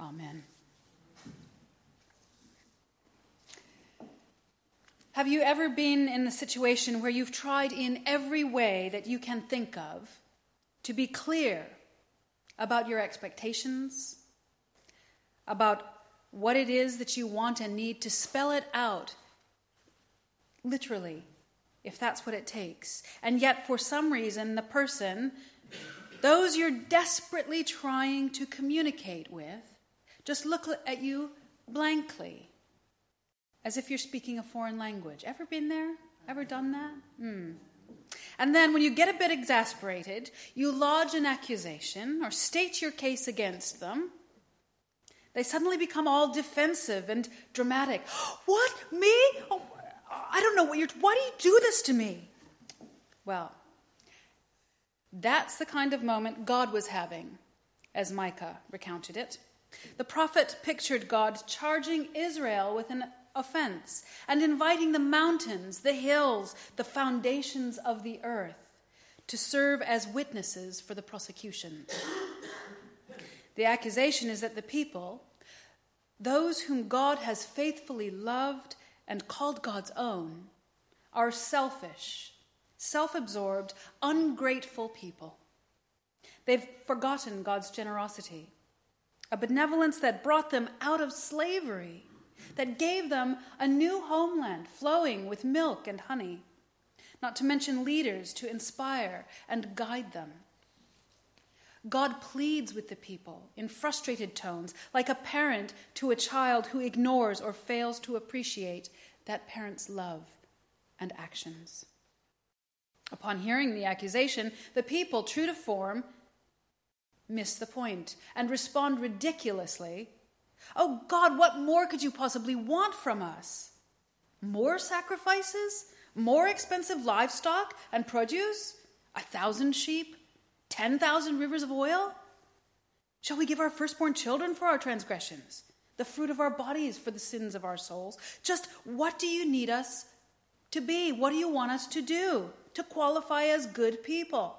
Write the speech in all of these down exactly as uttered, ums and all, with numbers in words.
Amen. Have you ever been in the situation where you've tried in every way that you can think of to be clear about your expectations, about what it is that you want and need, to spell it out, literally, if that's what it takes, and yet for some reason the person, those you're desperately trying to communicate with, just look at you blankly, as if you're speaking a foreign language? Ever been there? Ever done that? Hmm. And then when you get a bit exasperated, you lodge an accusation or state your case against them. They suddenly become all defensive and dramatic. What? Me? Oh, I don't know what you're... Why do you do this to me? Well, that's the kind of moment God was having, as Micah recounted it. The prophet pictured God charging Israel with an offense and inviting the mountains, the hills, the foundations of the earth to serve as witnesses for the prosecution. The accusation is that the people, those whom God has faithfully loved and called God's own, are selfish, self-absorbed, ungrateful people. They've forgotten God's generosity, a benevolence that brought them out of slavery, that gave them a new homeland flowing with milk and honey, not to mention leaders to inspire and guide them. God pleads with the people in frustrated tones, like a parent to a child who ignores or fails to appreciate that parent's love and actions. Upon hearing the accusation, the people, true to form, miss the point and respond ridiculously. Oh God, what more could you possibly want from us? More sacrifices? More expensive livestock and produce? A thousand sheep? Ten thousand rivers of oil? Shall we give our firstborn children for our transgressions? The fruit of our bodies for the sins of our souls? Just what do you need us to be? What do you want us to do to qualify as good people?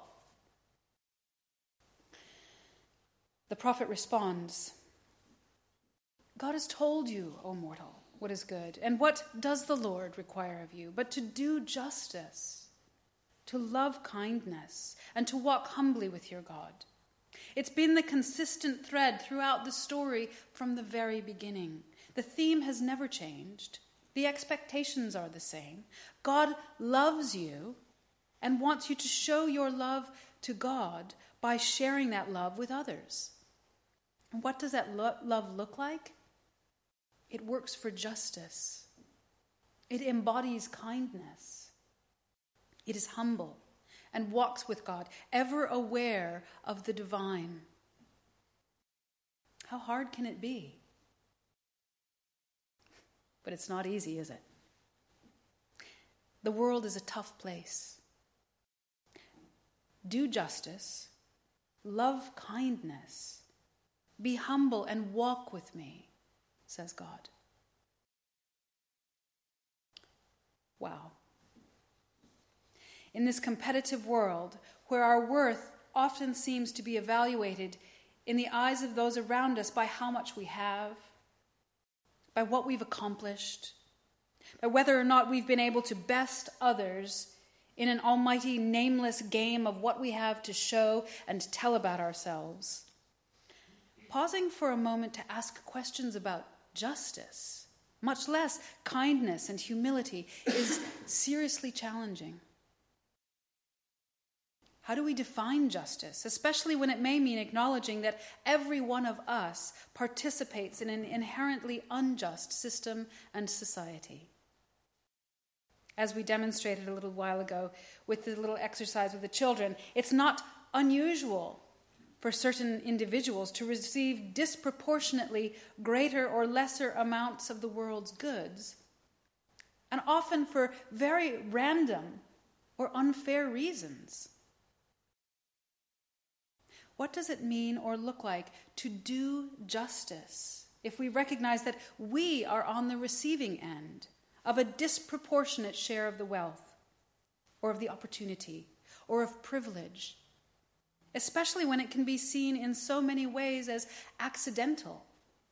The prophet responds, God has told you, O mortal, what is good. And what does the Lord require of you? But to do justice, to love kindness, and to walk humbly with your God. It's been the consistent thread throughout the story from the very beginning. The theme has never changed. The expectations are the same. God loves you and wants you to show your love to God by sharing that love with others. And what does that lo- love look like? It works for justice. It embodies kindness. It is humble and walks with God, ever aware of the divine. How hard can it be? But it's not easy, is it? The world is a tough place. Do justice, love kindness, be humble and walk with me, says God. Wow. In this competitive world, where our worth often seems to be evaluated in the eyes of those around us by how much we have, by what we've accomplished, by whether or not we've been able to best others in an almighty nameless game of what we have to show and tell about ourselves. Pausing for a moment to ask questions about justice, much less kindness and humility, is seriously challenging. How do we define justice, especially when it may mean acknowledging that every one of us participates in an inherently unjust system and society? As we demonstrated a little while ago with the little exercise with the children, it's not unusual for certain individuals to receive disproportionately greater or lesser amounts of the world's goods, and often for very random or unfair reasons. What does it mean or look like to do justice if we recognize that we are on the receiving end of a disproportionate share of the wealth, or of the opportunity, or of privilege, especially when it can be seen in so many ways as accidental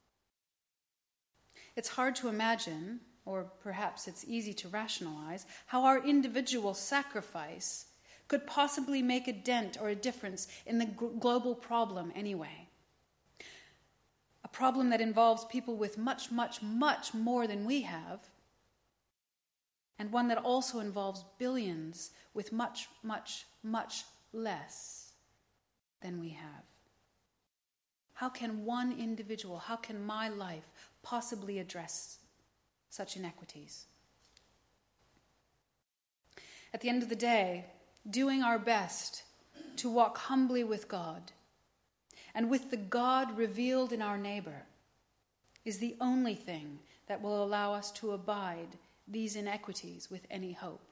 It's hard to imagine, or perhaps it's easy to rationalize, how our individual sacrifice could possibly make a dent or a difference in the g- global problem anyway. A problem that involves people with much, much, much more than we have, and one that also involves billions with much, much, much less than we have. How can one individual, how can my life possibly address such inequities? At the end of the day, doing our best to walk humbly with God and with the God revealed in our neighbor is the only thing that will allow us to abide these inequities with any hope.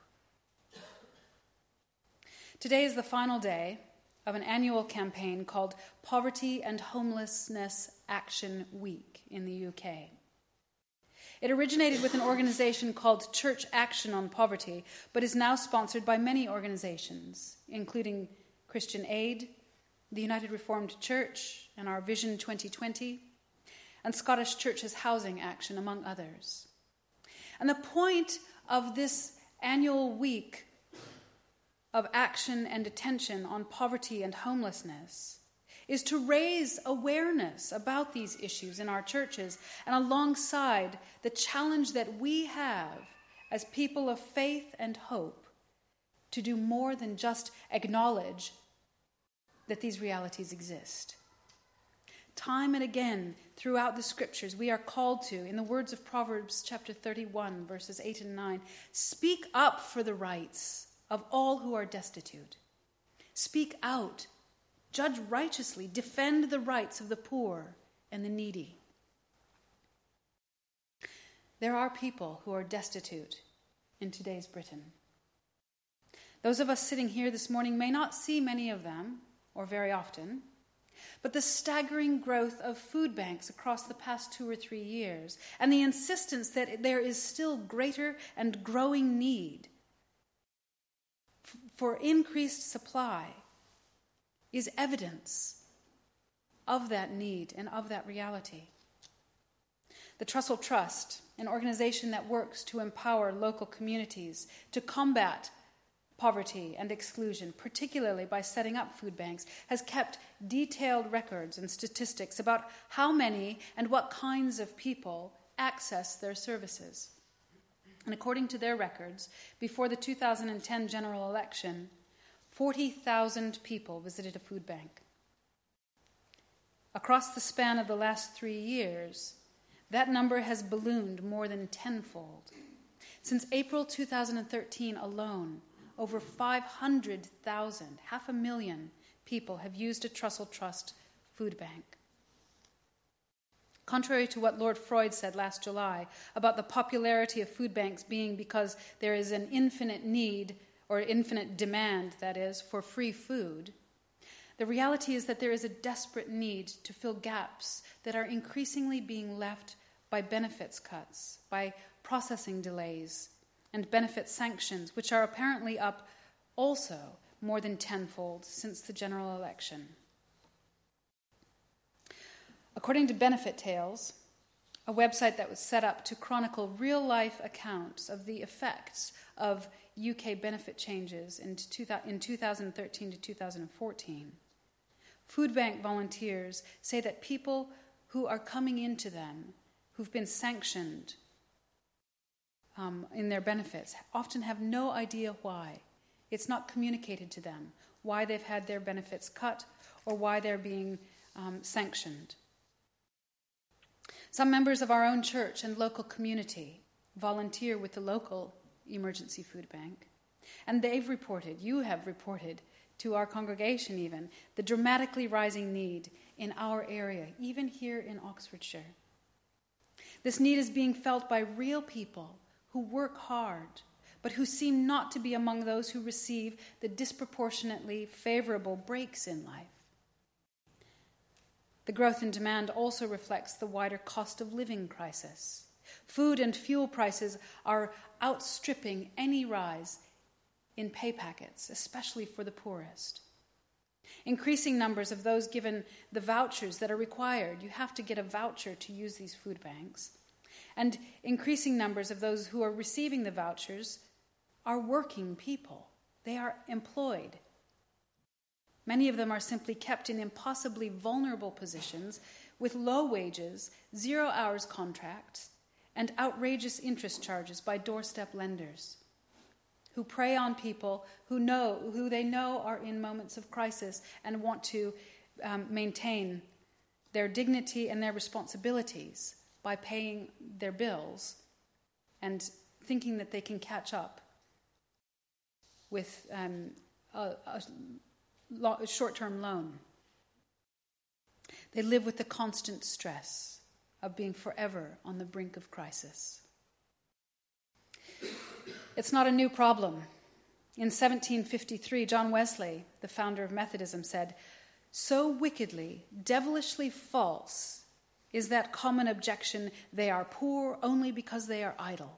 Today is the final day of an annual campaign called Poverty and Homelessness Action Week in the U K. It originated with an organization called Church Action on Poverty, but is now sponsored by many organizations, including Christian Aid, the United Reformed Church, and our Vision twenty twenty, and Scottish Churches Housing Action, among others. And the point of this annual week of action and attention on poverty and homelessness is to raise awareness about these issues in our churches, and alongside the challenge that we have as people of faith and hope to do more than just acknowledge that these realities exist. Time and again throughout the scriptures we are called to, in the words of Proverbs chapter thirty-one, verses eight and nine, speak up for the rights of all who are destitute. Speak out, judge righteously, defend the rights of the poor and the needy. There are people who are destitute in today's Britain. Those of us sitting here this morning may not see many of them, or very often, but the staggering growth of food banks across the past two or three years, and the insistence that there is still greater and growing need f- for increased supply, is evidence of that need and of that reality. The Trussell Trust, an organization that works to empower local communities to combat poverty and exclusion, particularly by setting up food banks, has kept detailed records and statistics about how many and what kinds of people access their services. And according to their records, before the two thousand ten general election, forty thousand people visited a food bank. Across the span of the last three years, that number has ballooned more than tenfold. Since April two thousand thirteen alone, over five hundred thousand, half a million people have used a Trussell Trust food bank. Contrary to what Lord Freud said last July about the popularity of food banks being because there is an infinite need, or infinite demand, that is, for free food, the reality is that there is a desperate need to fill gaps that are increasingly being left by benefits cuts, by processing delays, and benefit sanctions, which are apparently up also more than tenfold since the general election. According to Benefit Tales, a website that was set up to chronicle real-life accounts of the effects of U K benefit changes in two thousand thirteen to two thousand fourteen, food bank volunteers say that people who are coming into them, who've been sanctioned Um, in their benefits, often have no idea why. It's not communicated to them why they've had their benefits cut or why they're being um, sanctioned. Some members of our own church and local community volunteer with the local emergency food bank, and they've reported, you have reported to our congregation even, the dramatically rising need in our area, even here in Oxfordshire. This need is being felt by real people who work hard, but who seem not to be among those who receive the disproportionately favorable breaks in life. The growth in demand also reflects the wider cost of living crisis. Food and fuel prices are outstripping any rise in pay packets, especially for the poorest. Increasing numbers of those given the vouchers that are required. You have to get a voucher to use these food banks. And increasing numbers of those who are receiving the vouchers are working people. They are employed. Many of them are simply kept in impossibly vulnerable positions with low wages, zero hours contracts, and outrageous interest charges by doorstep lenders who prey on people who know who they know are in moments of crisis and want to um, maintain their dignity and their responsibilities by paying their bills and thinking that they can catch up with um, a, a, lo- a short-term loan. They live with the constant stress of being forever on the brink of crisis. It's not a new problem. In seventeen fifty-three, John Wesley, the founder of Methodism, said, "So wickedly, devilishly false is that common objection, they are poor only because they are idle."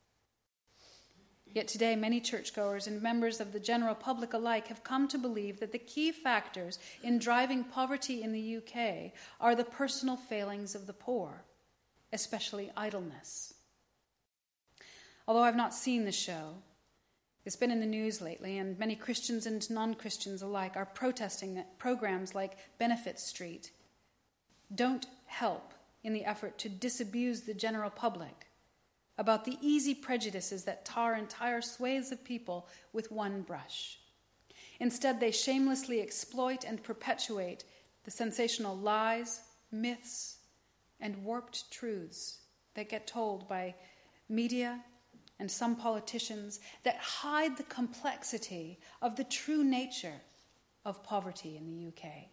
Yet today, many churchgoers and members of the general public alike have come to believe that the key factors in driving poverty in the U K are the personal failings of the poor, especially idleness. Although I've not seen the show, it's been in the news lately, and many Christians and non-Christians alike are protesting that programs like Benefit Street don't help in the effort to disabuse the general public about the easy prejudices that tar entire swathes of people with one brush. Instead, they shamelessly exploit and perpetuate the sensational lies, myths, and warped truths that get told by media and some politicians that hide the complexity of the true nature of poverty in the U K.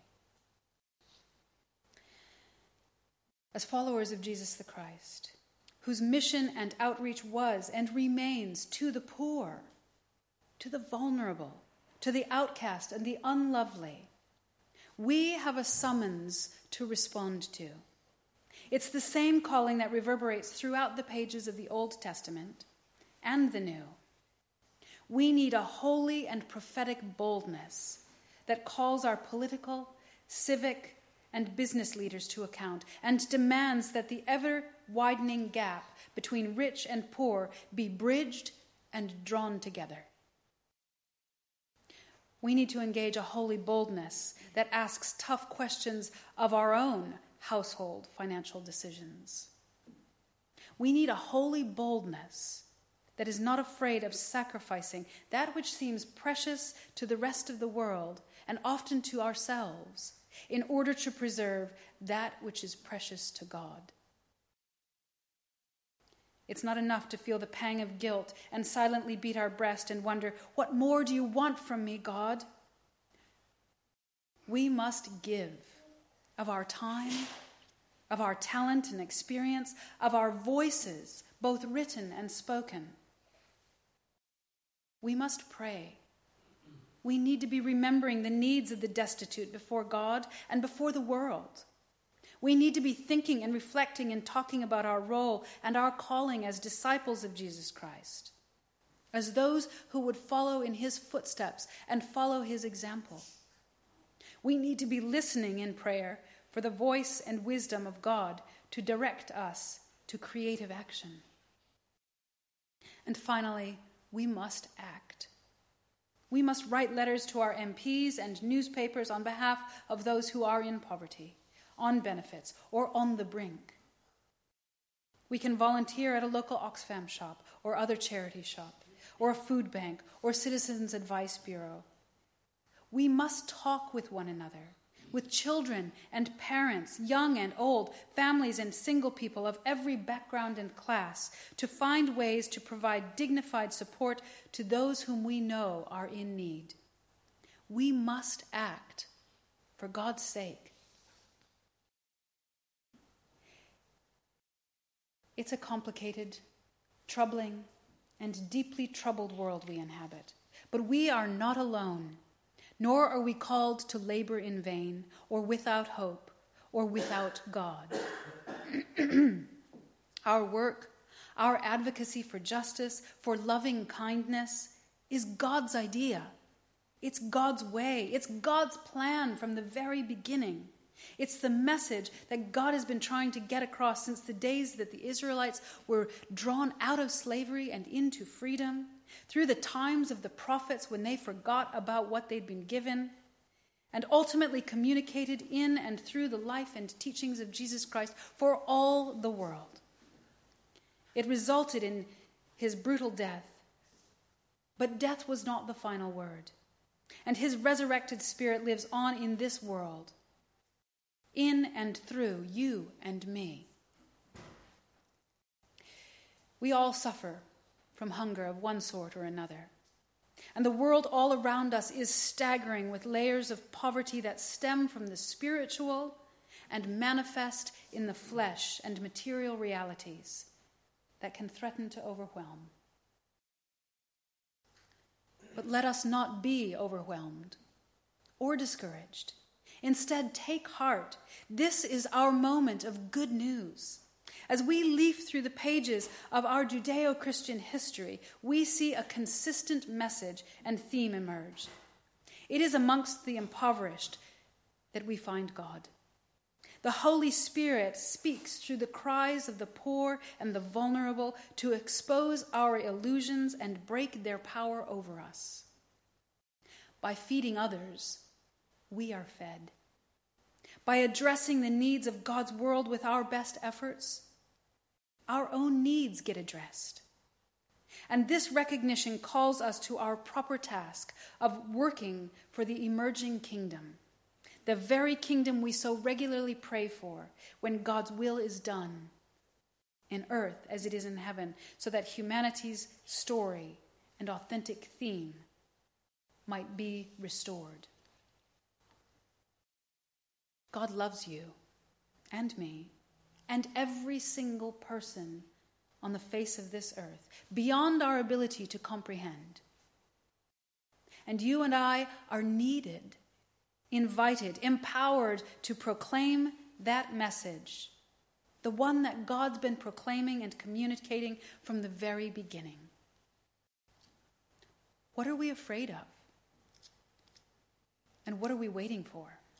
As followers of Jesus the Christ, whose mission and outreach was and remains to the poor, to the vulnerable, to the outcast and the unlovely, we have a summons to respond to. It's the same calling that reverberates throughout the pages of the Old Testament and the New. We need a holy and prophetic boldness that calls our political, civic, and business leaders to account and demands that the ever-widening gap between rich and poor be bridged and drawn together. We need to engage a holy boldness that asks tough questions of our own household financial decisions. We need a holy boldness that is not afraid of sacrificing that which seems precious to the rest of the world and often to ourselves in order to preserve that which is precious to God. It's not enough to feel the pang of guilt and silently beat our breast and wonder, "What more do you want from me, God?" We must give of our time, of our talent and experience, of our voices, both written and spoken. We must pray. We need to be remembering the needs of the destitute before God and before the world. We need to be thinking and reflecting and talking about our role and our calling as disciples of Jesus Christ, as those who would follow in his footsteps and follow his example. We need to be listening in prayer for the voice and wisdom of God to direct us to creative action. And finally, we must act. We must write letters to our M Ps and newspapers on behalf of those who are in poverty, on benefits, or on the brink. We can volunteer at a local Oxfam shop or other charity shop, or a food bank or Citizens Advice Bureau. We must talk with one another, with children and parents, young and old, families and single people of every background and class, to find ways to provide dignified support to those whom we know are in need. We must act for God's sake. It's a complicated, troubling, and deeply troubled world we inhabit, but we are not alone. Nor are we called to labor in vain, or without hope, or without God. Our work, our advocacy for justice, for loving kindness, is God's idea. It's God's way. It's God's plan from the very beginning. It's the message that God has been trying to get across since the days that the Israelites were drawn out of slavery and into freedom, through the times of the prophets when they forgot about what they'd been given, and ultimately communicated in and through the life and teachings of Jesus Christ for all the world. It resulted in his brutal death, but death was not the final word, and his resurrected spirit lives on in this world, in and through you and me. We all suffer from hunger of one sort or another. And the world all around us is staggering with layers of poverty that stem from the spiritual and manifest in the flesh and material realities that can threaten to overwhelm. But let us not be overwhelmed or discouraged. Instead, take heart. This is our moment of good news. As we leaf through the pages of our Judeo-Christian history, we see a consistent message and theme emerge. It is amongst the impoverished that we find God. The Holy Spirit speaks through the cries of the poor and the vulnerable to expose our illusions and break their power over us. By feeding others, we are fed. By addressing the needs of God's world with our best efforts, our own needs get addressed. And this recognition calls us to our proper task of working for the emerging kingdom, the very kingdom we so regularly pray for when God's will is done in earth as it is in heaven, so that humanity's story and authentic theme might be restored. God loves you and me and every single person on the face of this earth, beyond our ability to comprehend. And you and I are needed, invited, empowered to proclaim that message, the one that God's been proclaiming and communicating from the very beginning. What are we afraid of? And what are we waiting for?